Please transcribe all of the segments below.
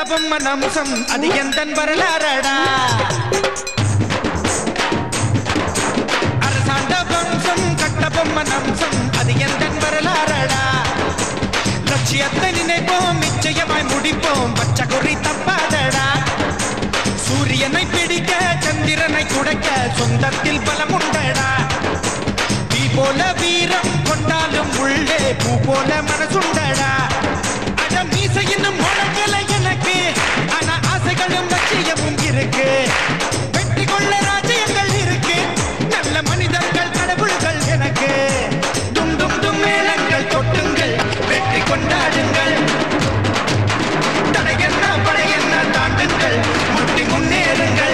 கட்டபொம்மன் அம்சம் அது எந்தன் வரலாறடா அரசாண்ட வம்சம் கட்டபொம்மன் அம்சம் அது எந்தன் வரலாறடா லட்சியத்தை நினைப்போம் நிச்சயமாய் முடிப்போம் பச்சை குறி தப்பாதடா சூரியனை பிடிக்க சந்திரனை குடைக்க சொந்தத்தில் பலம் உண்டடா தீ போல வீரம் கொண்டாலும் உள்ளே பூ போல மனசுண்டடா அடம் மீசையினும் முழங்கலை எனக்கு ஆனா ஆசைகளும் லட்சியமும் இருக்கு வெற்றி கொள்ள ராஜ்யங்கள் இருக்கு நல்ல மனிதர்கள் கடவுள்கள் எனக்கு டும் டும் டும் மேளங்கள் கொட்டுங்கள் வெற்றி கொண்டாடுங்கள் தடையென்ன படையென்ன தாண்டுங்கள் முட்டி முன்னேறுங்கள்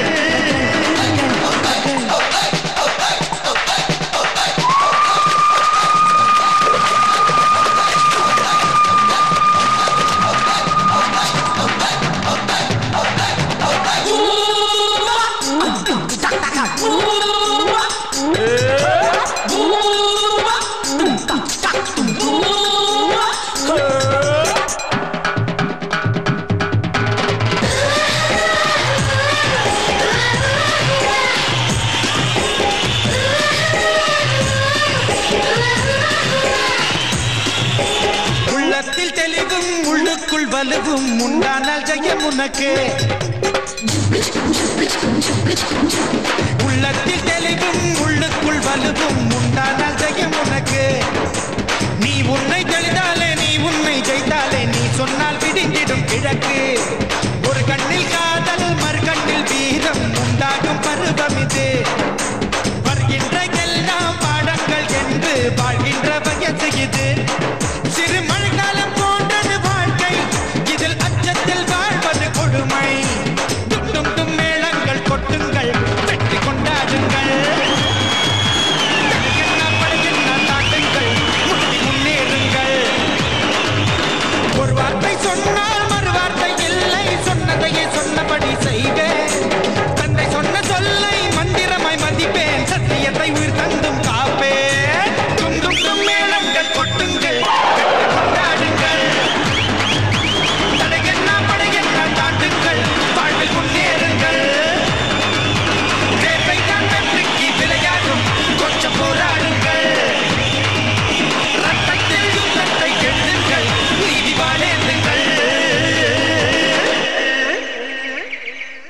வலுவும் உண்டானால் ஜெயம் உனக்கு உள்ளத்தில் தெளிவும் உள்ளுக்குள் வலுவும் உண்டானால் ஜெயம் உனக்கு நீ உன்னை தெளிந்தாலே நீ உன்னை ஜெயித்தாலே நீ சொன்னால் விடிந்திடும் கிழக்கு